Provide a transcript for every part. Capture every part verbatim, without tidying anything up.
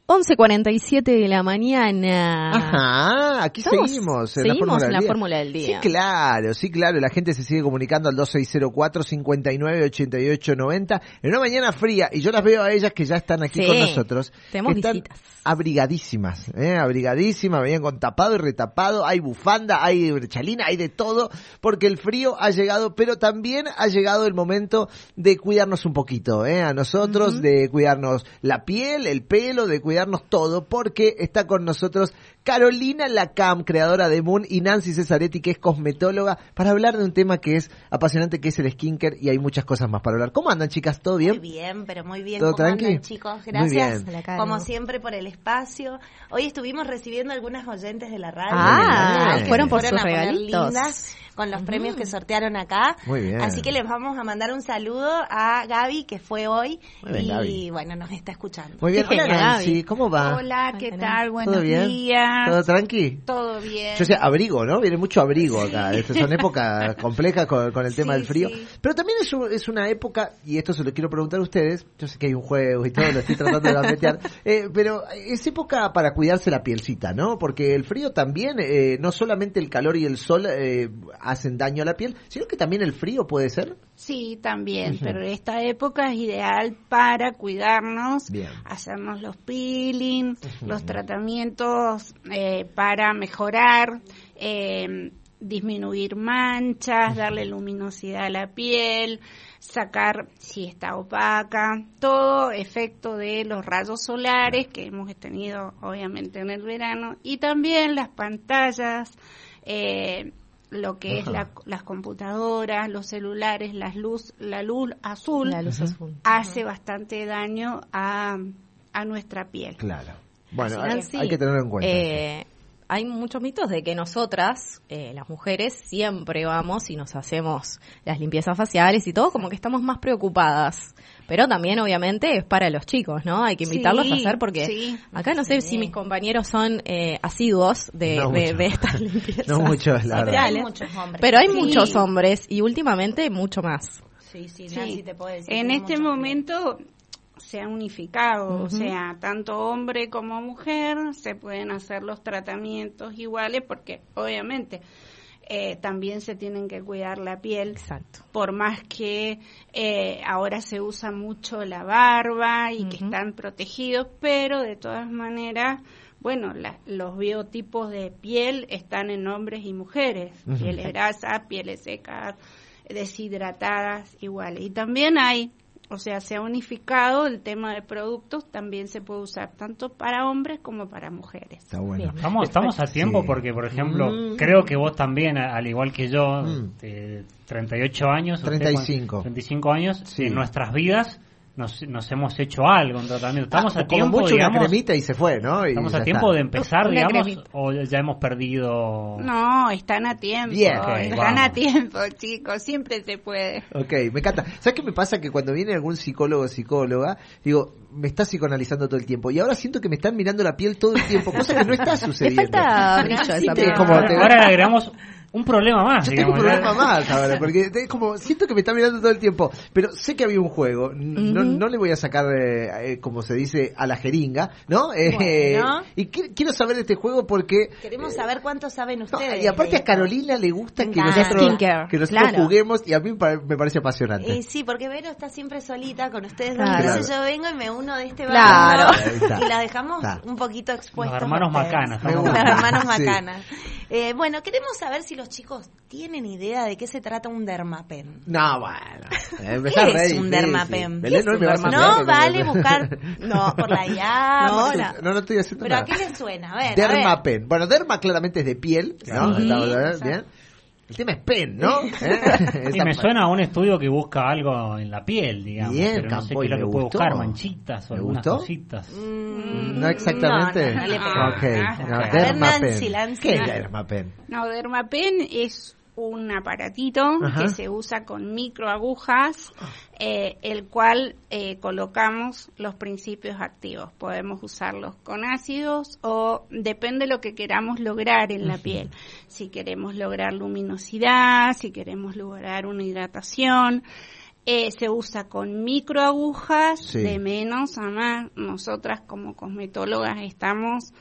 once cuarenta y siete de la mañana. Ajá, aquí ¿Estamos? seguimos en Seguimos la Fórmula en la del Día. Fórmula del Día. Sí, claro, sí, claro. La gente se sigue comunicando al dos seis cero cuatro, cinco nueve, ocho ocho nueve cero. En una mañana fría, y yo las veo a ellas que ya están aquí Sí, con nosotros. tenemos que están visitas. abrigadísimas, ¿eh? abrigadísimas, venían con tapado y retapado. Hay bufanda, hay chalina, hay de todo, porque el frío ha llegado, pero también ha llegado el momento de cuidarnos un poquito, ¿eh? a nosotros, uh-huh. de cuidarnos la piel, el pelo, de cuidarnos todo, porque está con nosotros Carolina Lacam, creadora de Moon, y Nancy Cesaretti, que es cosmetóloga, para hablar de un tema que es apasionante, que es el skincare, y hay muchas cosas más para hablar. ¿Cómo andan, chicas? ¿Todo bien? Muy bien, pero muy bien. ¿Todo ¿Cómo tranqui? andan, chicos? Gracias, muy bien. como siempre, por el espacio. Hoy estuvimos recibiendo algunas oyentes de la radio. Ah, bien. fueron por fueron sus a poner regalitos. lindas con los Uh-huh. premios que sortearon acá. Muy bien. Así que les vamos a mandar un saludo a Gaby, que fue hoy, Muy bien, y Gaby. bueno, nos está escuchando. Muy bien. Qué Hola, genial, Nancy, Gaby. ¿cómo va? Hola, ¿qué Ay, tal? ¿Todo Buenos bien? días. ¿Todo tranqui? Todo bien. Yo sé, abrigo, ¿no? Viene mucho abrigo acá. Estas son épocas complejas con, con el tema Sí, del frío. sí. Pero también es, un- es una época, y esto se lo quiero preguntar a ustedes, yo sé que hay un juego y todo, lo estoy tratando de gambetear, eh, pero es época para cuidarse la pielcita, ¿no? Porque el frío también, eh, no solamente el calor y el sol eh, hacen daño a la piel, sino que también el frío puede ser. Sí, también, Ujú. pero esta época es ideal para cuidarnos, Bien. hacernos los peeling, los tratamientos eh, para mejorar, eh, disminuir manchas, darle luminosidad a la piel, sacar si está opaca, todo efecto de los rayos solares que hemos tenido obviamente en el verano, y también las pantallas, eh, lo que es Ajá. la, las computadoras, los celulares, las luz, la luz azul, La luz azul. hace bastante daño a, a nuestra piel. Claro. Bueno, Así hay, Nancy, hay que tenerlo en cuenta. eh, hay muchos mitos de que nosotras, eh, las mujeres, siempre vamos y nos hacemos las limpiezas faciales y todo, como que estamos más preocupadas. Pero también, obviamente, es para los chicos, ¿no? Hay que invitarlos Sí, a hacer porque sí. acá no sé si mis compañeros son eh, asiduos de, No de, mucho. de estas limpiezas. No mucho, la Pero verdad. hay faciales. muchos hombres. Pero hay Sí. muchos hombres y últimamente mucho más. Sí, sí, Sí. Nancy, te puedo decir. En que este muchos momento se ha unificado, Ujú. o sea, tanto hombre como mujer se pueden hacer los tratamientos iguales porque obviamente eh, también se tienen que cuidar la piel, Exacto. por más que eh, ahora se usa mucho la barba y que Ujú. están protegidos, pero de todas maneras, bueno, la- los biotipos de piel están en hombres y mujeres, Ujú. pieles grasas, pieles secas, deshidratadas, igual. Y también hay, o sea, se ha unificado el tema de productos, también se puede usar tanto para hombres como para mujeres. Está bueno. Bien. Estamos, estamos a tiempo Sí. porque, por ejemplo, Mm. creo que vos también, a- al igual que yo, Mm. de treinta y ocho años, usted treinta y con cinco. treinta y cinco años, Sí. en nuestras vidas nos, nos hemos hecho algo, un tratamiento. Estamos Ah, a tiempo, como mucho digamos, una cremita y se fue, ¿no? Y estamos ya a tiempo está. de empezar, Una digamos, cremita. o ya hemos perdido... No, están a tiempo, Bien. Ok, están vamos. a tiempo, chicos, siempre se puede. Ok, me encanta. ¿Sabes qué me pasa? Que cuando viene algún psicólogo o psicóloga, digo, me está psicoanalizando todo el tiempo. Y ahora siento que me están mirando la piel todo el tiempo, cosa que no está Le sucediendo. falta brillo a esa Sí, piel. es como Ahora, te- ahora le agregamos un problema más, Yo tengo un digamos. problema más ahora, porque es como, siento que me está mirando todo el tiempo, pero sé que había un juego, n- no, Ujú. no le voy a sacar, eh, eh, como se dice, a la jeringa, ¿no? Eh, Bueno. y qui- quiero saber de este juego porque... Queremos eh, saber cuánto saben no, ustedes. y aparte de a esto. Carolina le gusta Me que encanta. nosotros, Skincare, que nosotros claro. juguemos, y a mí me pare- me parece apasionante. Eh, sí, porque Vero está siempre solita con ustedes Claro. dos. Entonces yo vengo y me uno de este Claro. bando Ahí está. y la dejamos Está. un poquito expuestos. Los hermanos a ustedes. Macanas, Me estamos gusta. Los hermanos Sí. Macanas. Eh, bueno, queremos saber si los chicos tienen idea de qué se trata un dermapen. No, bueno. eh, empezar ¿Qué es re un difícil. dermapen? Belén, ¿Qué no es me un vas a dermapen? hacer, No, vale buscar no, por la I A. No, por- la- No, no estoy haciendo Pero nada. ¿a qué les suena? A ver, a ver. Dermapen. Bueno, derma claramente es de piel, ¿no? Sí, Estamos, ¿eh? exacto. Bien. El tema es pen, ¿no? ¿Eh? Y Esa me pa- suena a un estudio que busca algo en la piel, digamos. Bien, pero no sé Campo, qué ¿y es lo me que puede gustó? buscar, manchitas o ¿Me algunas gustó? cositas. Mm, No exactamente. No, no, no le Ah, pegó. Ok, Ah, no, ok. A ver, dermapen. Nancy, Nancy. ¿Qué es dermapen? No, Dermapen es un aparatito Ajá. que se usa con microagujas, eh, el cual eh, colocamos los principios activos. Podemos usarlos con ácidos o depende de lo que queramos lograr en la piel. Si queremos lograr luminosidad, si queremos lograr una hidratación. Eh, se usa con microagujas, Sí. de menos a más. Nosotras como cosmetólogas estamos,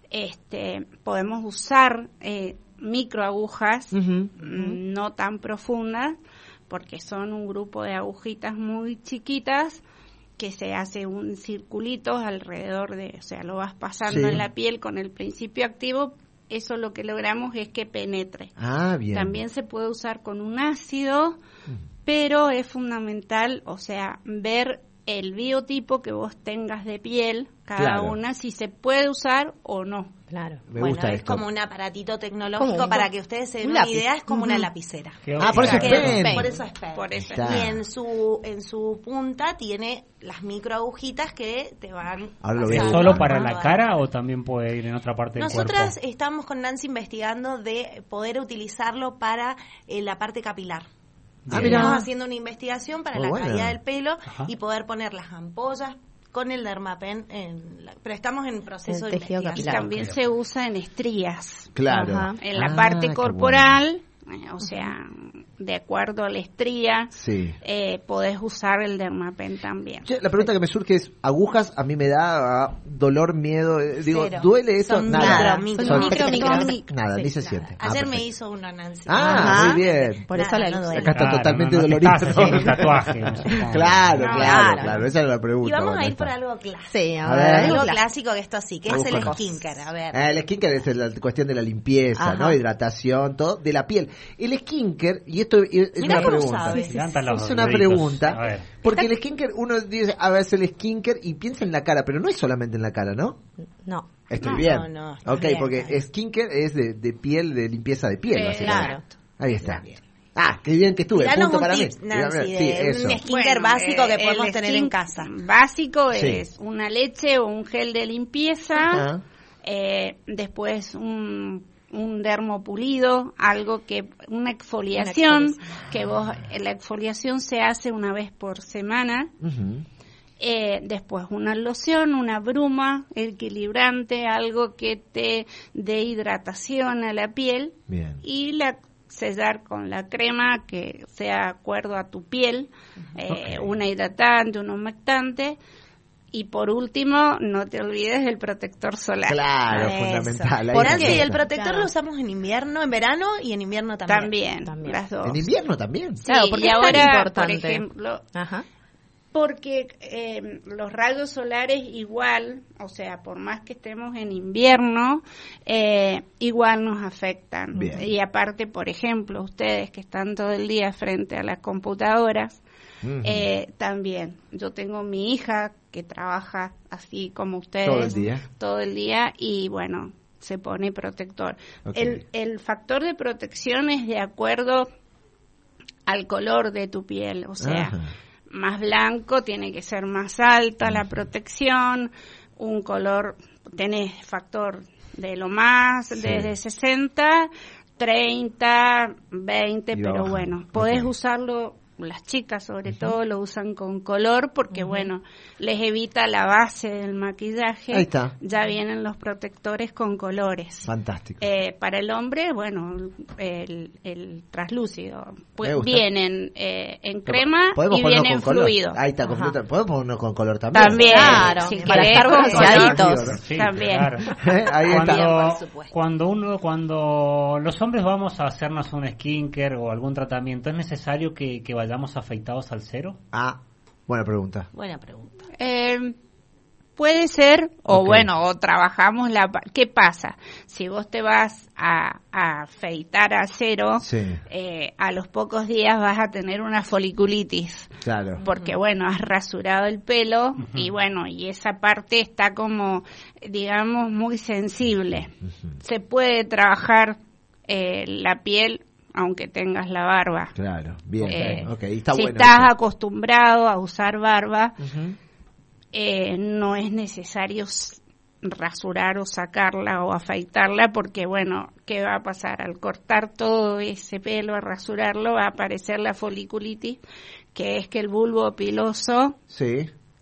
este, podemos usar eh, microagujas, Ujú. mm, no tan profundas, porque son un grupo de agujitas muy chiquitas que se hace un circulito alrededor de, o sea, lo vas pasando Sí. en la piel con el principio activo. Eso lo que logramos es que penetre. Ah, bien. También se puede usar con un ácido, pero es fundamental, o sea, ver el biotipo que vos tengas de piel, cada Claro. una, si se puede usar o no. Claro. Me bueno, gusta es esto. como un aparatito tecnológico Como un- para que ustedes se den un una lápiz. idea, es como una Ujú. lapicera. Qué Ah, por eso es Que- pen. Por eso es pen. Por eso Está. Y en su en su punta tiene las microagujitas que te van Ahora lo ¿Es veo. pasando solo para por la toda- cara o también puede ir en otra parte del Nosotras cuerpo? estamos con Nancy investigando de poder utilizarlo para eh, la parte capilar. Ah, Bien. mira. Estamos haciendo una investigación para Muy la buena. caída del pelo Ajá. y poder poner las ampollas con el dermapen en la- pero estamos en proceso El de tejido Y investigación. capilar. también Ok. se usa en estrías, Claro. Ajá. en la Ah, parte qué corporal, eh, o sea, de acuerdo a la estría, Sí. eh, podés usar el dermapen también. Che, la pregunta que me surge es, agujas a mí me da ah, dolor, miedo, eh, digo, Cero. ¿duele eso? Son Nada. micro, Son micro, micro. micro. Nada, Sí, ni se Nada. siente. Ah, Ayer me perfecto. hizo una Nancy. Ah, Ajá. muy bien. Por eso Nada, la no luz. duele. Acá está Claro, totalmente no, no te dolorido. estás haciendo un tatuaje, supongo. Claro, No, claro, claro. claro, esa era la pregunta. Y vamos bueno, a ir está. por algo clásico. Sí, a A ver. ver. Algo algo clásico que esto sí, que es el Búscalo. skincare. A ver. Ah, el skincare es la cuestión de la limpieza, Ajá. ¿no? Hidratación, todo, de la piel. El skincare, y esto es Mirá una cómo pregunta. sabe. Se levantan los Es una deditos. pregunta, A ver. porque el skincare, uno dice, a ver, es el skincare y piensa en la cara, pero no es solamente en la cara, ¿no? No. Estoy No, bien. no, no, estás ok, bien, porque estás bien. skincare es de, de piel, de limpieza de piel, Eh, básicamente. claro. Ahí está. Ah, qué bien que estuve, Danos punto un para tips, mí. Nancy, Sí, de eso. un skincare básico que eh, podemos el tener en skin casa. Básico Sí. es una leche o un gel de limpieza, Ajá. eh, después un, un dermopulido, algo que una exfoliación, exfoliación. que vos la exfoliación se hace una vez por semana. Ujú. Eh, después una loción, una bruma equilibrante, algo que te dé hidratación a la piel Bien. y la sellar con la crema que sea de acuerdo a tu piel, eh, Ok. una hidratante, un humectante y por último no te olvides del protector solar. Claro, Eso. fundamental. ahí Por está. Nancy, el protector Claro. lo usamos en invierno, en verano y en invierno también. También, También. las dos. En invierno también. Sí, Claro, porque y es tan ahora, importante. por ejemplo, Ajá. porque eh, los rayos solares igual, o sea, por más que estemos en invierno, eh, igual nos afectan. Bien. Y aparte, por ejemplo, ustedes que están todo el día frente a las computadoras, Ujú. eh, también. Yo tengo mi hija que trabaja así como ustedes. Todo el día. Todo el día y bueno, se pone protector. Ok. El, el factor de protección es de acuerdo al color de tu piel, o sea, Ajá. más blanco tiene que ser más alta la protección, un color, tenés factor de lo más, Sí. desde sesenta, treinta, veinte, Y va pero bajando. bueno, podés Ok. usarlo, las chicas sobre todo lo usan con color porque bueno, les evita la base del maquillaje, Ahí está. ya vienen los protectores con colores. Fantástico. Eh, para el hombre, bueno, el, el traslúcido. Me Pues gusta. vienen eh, en crema Podemos y ponernos vienen con color. fluido. Ahí está, Ajá. completo. Podemos ponernos con color también. También, Claro, si para querés, estar con bronceaditos. color. Sí, También. claro. Ahí está. Cuando, por supuesto. cuando uno, cuando los hombres vamos a hacernos un skincare o algún tratamiento, ¿es necesario que, que vayamos afeitados al cero? Ah, buena pregunta. Buena pregunta. Eh, puede ser, o Ok. bueno, o trabajamos la... pa- ¿Qué pasa? Si vos te vas a, a afeitar a cero, Sí, eh, a los pocos días vas a tener una foliculitis. claro. Porque bueno, has rasurado el pelo Ujú. y bueno, y esa parte está como, digamos, muy sensible. Ujú. Se puede trabajar eh, la piel aunque tengas la barba. Claro, bien. Eh, ok, está si bueno. estás eso. acostumbrado a usar barba, Ujú. eh, no es necesario s- rasurar o sacarla o afeitarla porque bueno, ¿qué va a pasar? Al cortar todo ese pelo, a rasurarlo, va a aparecer la foliculitis, que es que el bulbo piloso Sí,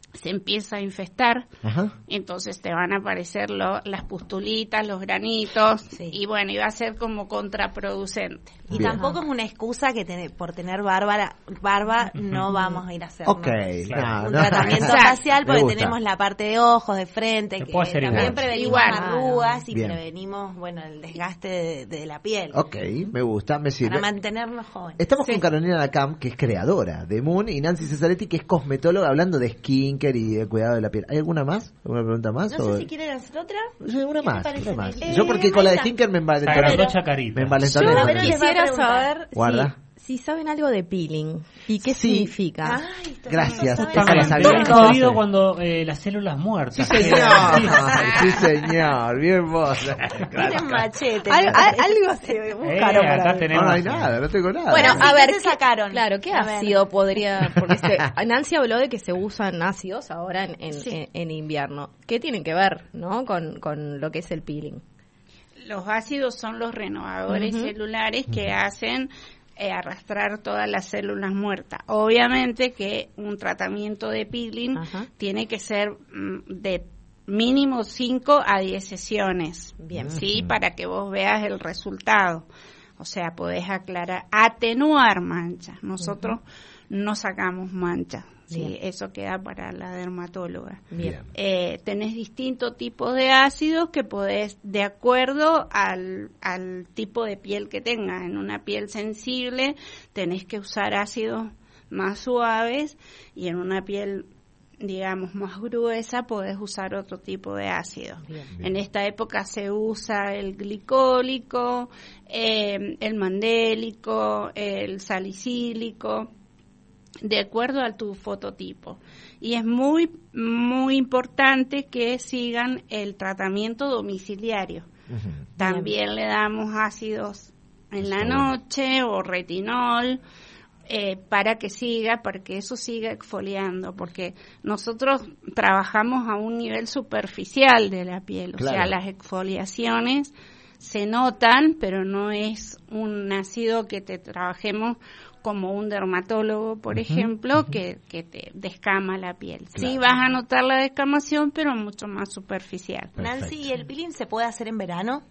se empieza a infestar, Ajá. entonces te van a aparecer lo, las pustulitas, los granitos, Sí. y bueno, y va a ser como contraproducente. Y Bien. tampoco es una excusa que te- por tener barba, barba no vamos a ir a hacer Ok, Claro. no, un no. tratamiento Exacto. facial Me porque gusta. tenemos la parte de ojos, de frente, Se que puede hacer también igual. prevenimos Igual. arrugas y Bien. prevenimos, bueno, el desgaste de, de la piel Ok, me gusta, me sirve. para mantenernos jóvenes. Estamos Sí. con Carolina Lacam, que es creadora de Moon, y Nancy Cesaretti, que es cosmetóloga, hablando de skincare y de cuidado de la piel. ¿Hay alguna más? ¿Alguna pregunta más? No o- sé si quieren hacer otra. Sí, una ¿Qué te más, parece, una más. Meli? Yo porque con la de ahí está. skincare me envalentoné. Agrandó Pero- Chacarita. Me Yo envalentoné. a ver, con les eso. va a quisiera preguntar. saber Guarda. si, si saben algo de peeling y qué Sí. significa. Ay, esto Gracias, no esa saben. la Justamente, sabía. es jodido cuando eh, las células muertas. Sí, señor. Sí, señor. Bien vos. Tienen machete. Al- al- algo se Eh, buscaron para acá mí. tenemos. No, no hay nada, no tengo nada. Bueno, Sí, a ¿qué ver, te ¿qué- sacaron? Claro, ¿qué A ver. ácido podría...? Porque se, Nancy habló de que se usan ácidos ahora en, en, Sí. en- en invierno. ¿Qué tienen que ver, no, con, con lo que es el peeling? Los ácidos son los renovadores Ujú. celulares que hacen eh, arrastrar todas las células muertas. Obviamente que un tratamiento de peeling Ajá. tiene que ser mm, de mínimo cinco a diez sesiones, Bien. ¿sí? Para que vos veas el resultado. O sea, podés aclarar, atenuar manchas. Nosotros no sacamos manchas, ¿sí? Bien. Eso queda para la dermatóloga. Bien. Eh, tenés distintos tipos de ácidos que podés, de acuerdo al, al tipo de piel que tengas. En una piel sensible tenés que usar ácidos más suaves y en una piel, digamos, más gruesa podés usar otro tipo de ácido. Bien. En esta época se usa el glicólico, eh, el mandélico, el salicílico, de acuerdo a tu fototipo. Y es muy, muy importante que sigan el tratamiento domiciliario. Ujú. También le damos ácidos en la Está bueno. noche o retinol eh, para que siga, para que eso siga exfoliando, porque nosotros trabajamos a un nivel superficial de la piel, Claro. o sea, las exfoliaciones se notan, pero no es un ácido que te trabajemos como un dermatólogo, por Ujú, ejemplo, ujú. que, que te descama la piel. Sí Claro. vas a notar la descamación, pero mucho más superficial. Nancy, ¿y el peeling se puede hacer en verano?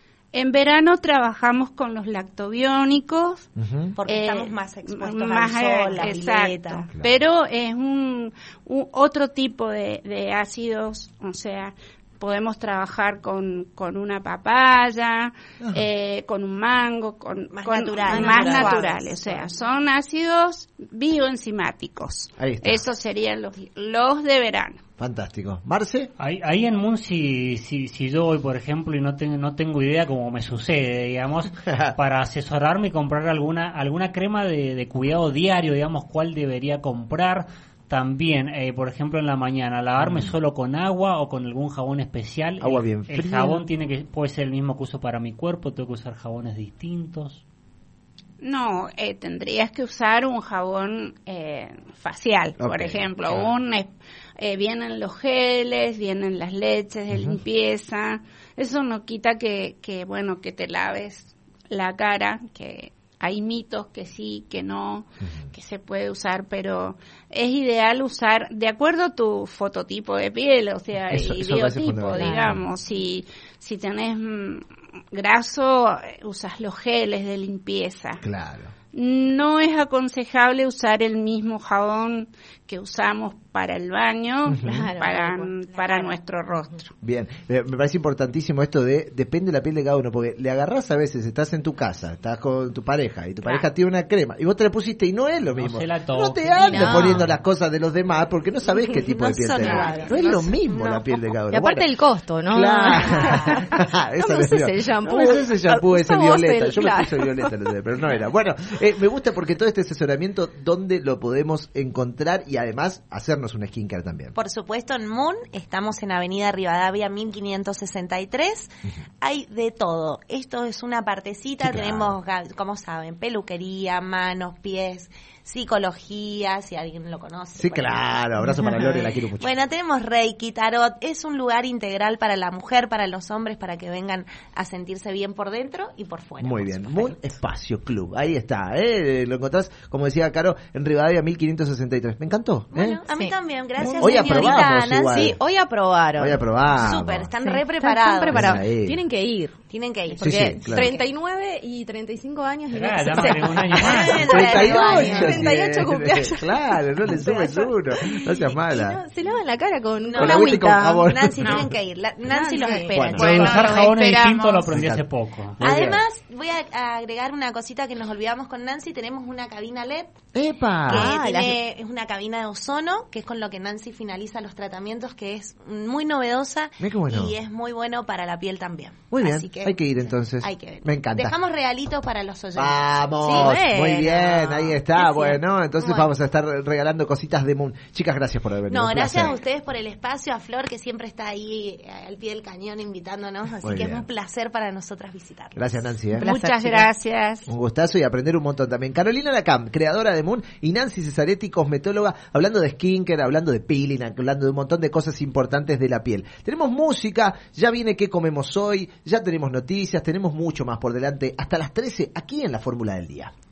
En verano trabajamos con los lactobiónicos. Ujú. Porque eh, estamos más expuestos más al a- sol, la exacto. pileta. Claro. Pero es un, un otro tipo de, de ácidos, o sea, podemos trabajar con, con una papaya, eh, con un mango, con Más con- naturales, más suaves. naturales, o sea, son ácidos bioenzimáticos. Ahí está. Esos serían los, los de verano. Fantástico. Marce. Ahí, ahí en Moon, si, si, si yo voy, por ejemplo, y no, tengo no tengo idea, como me sucede, digamos, para asesorarme y comprar alguna alguna crema de, de cuidado diario, digamos, cuál debería comprar. También, eh, por ejemplo, en la mañana, lavarme solo con agua o con algún jabón especial. Agua el, bien El fría. jabón tiene que puede ser el mismo que uso para mi cuerpo, tengo que usar jabones distintos. No, eh, tendrías que usar un jabón eh, facial, Ok, por ejemplo. claro. Un, eh, eh, vienen los geles, vienen las leches de limpieza. Eso no quita que, que, bueno, que te laves la cara, que hay mitos que sí, que no, que se puede usar, pero es ideal usar de acuerdo a tu fototipo de piel, o sea, Eso- y eso me parece biotipo, fundamental. digamos. Si, si tenés mm, graso, eh, usas los geles de limpieza. Claro. No es aconsejable usar el mismo jabón que usamos para el baño, Claro, para, tal para Claro. nuestro rostro. Bien, me me parece importantísimo esto de, depende de la piel de cada uno, porque le agarrás a veces, estás en tu casa, estás con tu pareja, y tu Claro. pareja tiene una crema, y vos te la pusiste y no es lo No mismo. se la toque. No te andes No. poniendo las cosas de los demás, porque no sabés qué tipo No de piel son tenés. iguales. No es No lo son- mismo la no. piel de cada uno. Y aparte Bueno, el costo, ¿no? Claro. Esa No me le uses digo. el shampoo. No me uses el shampoo ese Usá vos violeta. el- Yo claro. me puse violeta, el otro, pero no era. Bueno, eh, me gusta porque todo este asesoramiento, ¿dónde lo podemos encontrar? Y además, hacernos un skincare también. Por supuesto, en Moon estamos en Avenida Rivadavia mil quinientos sesenta y tres. Hay de todo. Esto es una partecita. Sí, claro. Tenemos, ga- como saben, peluquería, manos, pies, psicología, si alguien lo conoce. Sí, por ahí. claro, abrazo para Lore, la quiero mucho. Bueno, tenemos Reiki, Tarot, es un lugar integral para la mujer, para los hombres, para que vengan a sentirse bien por dentro y por fuera. Muy por bien, supuesto. Moon Espacio Club, ahí está, ¿eh? Lo encontrás, como decía Caro, en Rivadavia mil quinientos sesenta y tres. Me encantó, ¿eh? Bueno, a mí Sí. también, gracias Hoy señorita aprobamos Nancy. igual. Sí, hoy aprobaron. Voy a probar. Súper, están Sí, re están- preparados. están preparados. Ahí. Tienen que ir. Tienen que ir. Sí, Porque sí, claro. treinta y nueve y treinta y cinco años. y Claro, no- ya o me sea, agregó un año más. treinta y ocho, treinta y ocho tiene. cumpleaños. Claro, no le sumes uno, no seas y mala. no, se lavan la cara con, No, con la agüita y con agüita. jabón. Nancy, No. tienen que ir. La- Nancy Nancy. los espera. Bueno. Lo de Bueno, usar lo jabones esperamos. distintos lo aprendí hace poco. Muy bien. Además, voy a agregar una cosita que nos olvidamos con Nancy. Tenemos una cabina L E D que ¡Epa! Ah, tiene, es una cabina de ozono, que es con lo que Nancy finaliza los tratamientos, que es muy novedosa Mira qué bueno. y es muy bueno para la piel también. Muy bien, Así que hay que ir entonces. hay que ver. Me encanta. Dejamos regalitos para los oyentes. Vamos, Sí, bueno. muy bien, ahí está, Sí. bueno, entonces Bueno. vamos a estar regalando cositas de Moon. Chicas, gracias por haber venido. No, un gracias placer. a ustedes por el espacio, a Flor que siempre está ahí eh, al pie del cañón invitándonos, así Muy que bien. es un placer para nosotras visitarlos. Gracias, Nancy. ¿eh? placer, Muchas chicas. gracias. Un gustazo y aprender un montón también. Carolina Lacam, creadora de Moon, y Nancy Cesaretti, cosmetóloga, hablando de skincare, hablando de peeling, hablando de un montón de cosas importantes de la piel. Tenemos música, ya viene qué comemos hoy, ya tenemos noticias, tenemos mucho más por delante, hasta las trece aquí en la Fórmula del Día.